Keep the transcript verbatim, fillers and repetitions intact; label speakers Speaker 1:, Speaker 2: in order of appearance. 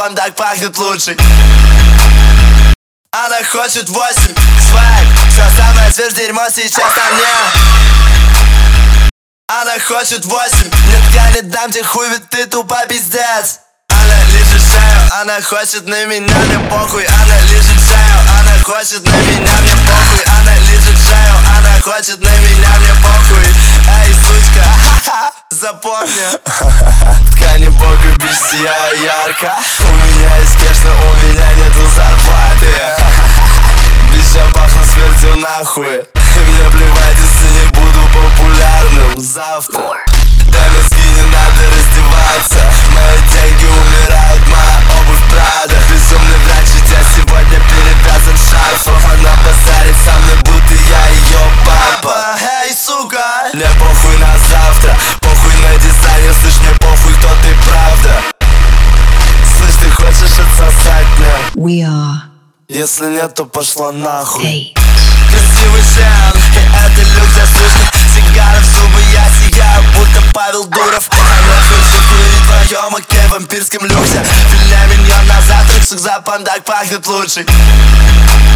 Speaker 1: запах так пахнет лучший. Она хочет восемь, свайп, все самое свежее дерьмо сейчас на мне. Она хочет восемь, нет, я не дам тебе хуй, ведь ты тупо пиздец. Она лежит шею, она хочет на меня, мне похуй. Она лежит шею, она хочет на меня, мне похуй. Она лежит шею, она хочет на меня, мне похуй. Эй, сучка, ха-ха, запомни. Ткани похуй, бич, сияю ярко. У меня есть кэш, но у меня нету зарплаты. Бич, я пахну смертью нахуй. Мне плевать, если не буду популярным завтра. Да мозги не надо раздеваться. Мои деньги умирают, моя обувь Прада. Безумный врач, и тебя сегодня перевязан шарфом. Она базарит со мной, будто я ее папа. Эй, сука, мне похуй на завтра, похуй на дизайнер, слышь, мне похуй, кто ты правда. Слышь, ты хочешь отсосать мне?
Speaker 2: We are.
Speaker 1: Если нет, то пошла нахуй.
Speaker 2: Hey.
Speaker 1: Красивый шен, это люк засушка. Сигара в зубы, я сияю, будто Павел Дуров. Она хочет курить в твоем окне, вампирском люксе. Филе миньон на завтрак, запах так пахнет лучший.